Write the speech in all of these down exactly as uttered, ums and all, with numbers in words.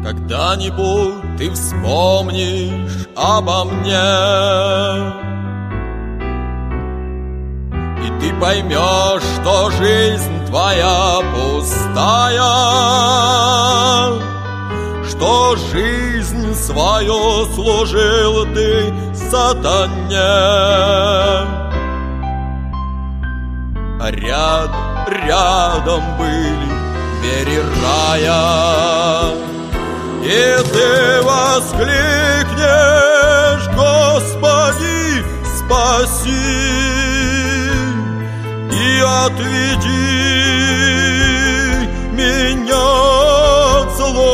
Когда-нибудь ты вспомнишь обо мне, и ты поймешь, что жизнь твоя пустая, что жизнь свою служил ты сатане. А ряд, рядом были двери рая, и ты воскликнешь: Господи, спаси и отведи меня от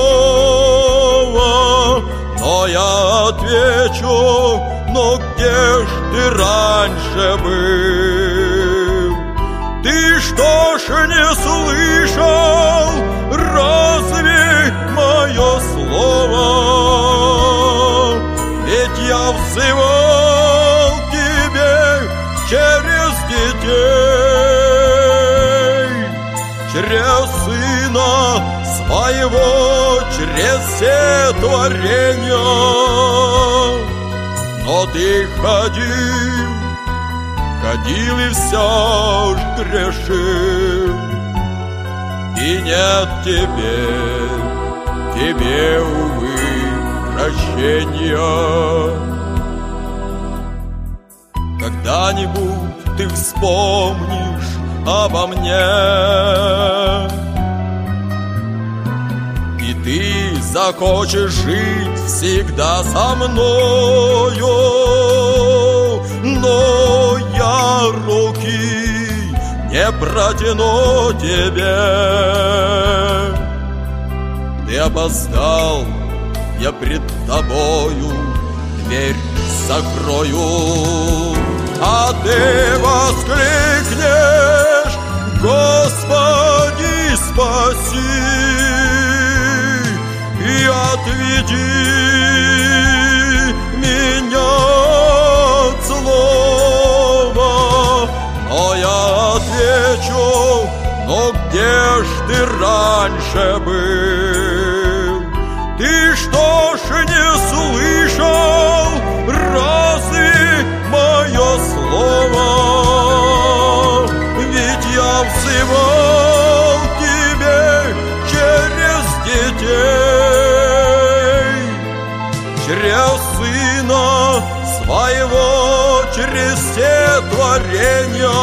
злого. Но я отвечу: но где ж ты раньше был? Ты что ж не слышал разве мое слово? Ведь я взывал к тебе через детей, через сына своего, через все творения. Но ты ходил, ходил и все ж грешил, и нет тебе, тебе, увы, прощения. Когда-нибудь ты вспомнишь обо мне, и ты захочешь жить всегда со мною, но я руки не протяну тебе. Ты опоздал, я пред тобою дверь закрою, а ты воскликнешь: Господи, спаси и отведи меня от злого. Но я отвечу: но где ж ты раньше был? Ты что ж не слышал разве мое слово? Ведь я взывал к тебе через детей, через сына своего, через все творения.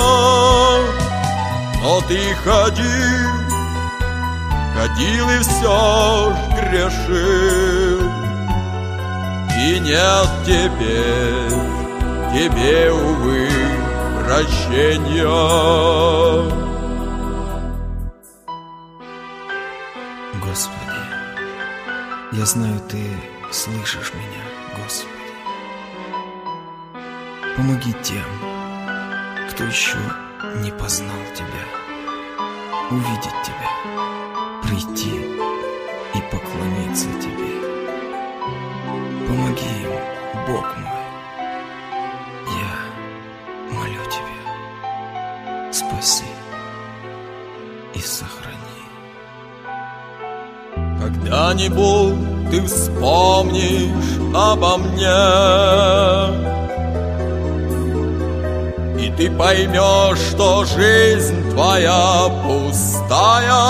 Но ты ходил, ходил и все ж грешил, и нет тебе, тебе, увы, прощения. Господи, я знаю, Ты слышишь меня, Господи. Помоги тем, кто еще не познал Тебя, увидеть Тебя, прийти и поклониться Тебе. Помоги им, Бог мой, я молю Тебя, спаси и сохрани. Когда-нибудь ты вспомнишь обо мне, и ты поймешь, что жизнь твоя пустая,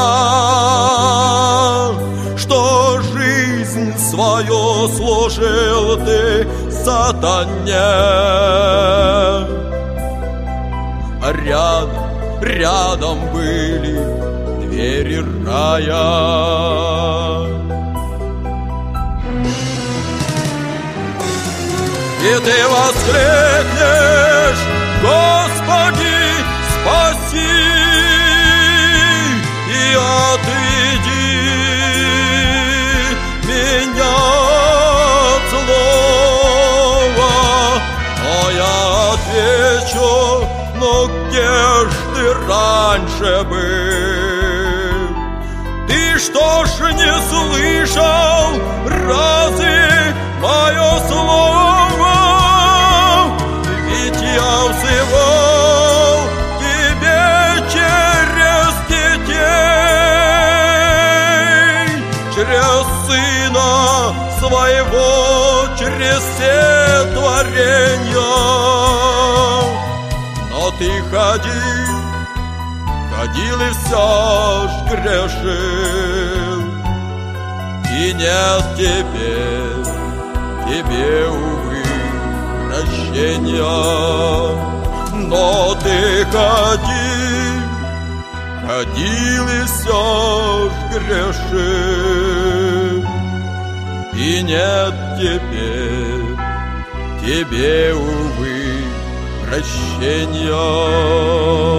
что жизнь свою служил ты сатане. А рядом, рядом были двери рая. И ты воскликнешь: Господи, спаси и отведи меня от злого. Но я отвечу: но где ж ты раньше был? Ты что ж не слышал разве мое слово? Ведь я взывал тебе через детей, через через все творения. Но ты ходил, ходил и все ж грешил, и нет теперь тебе, увы, прощения. Но ты ходил, ходил и все ж грешил, и нет теперь тебе, увы, прощения.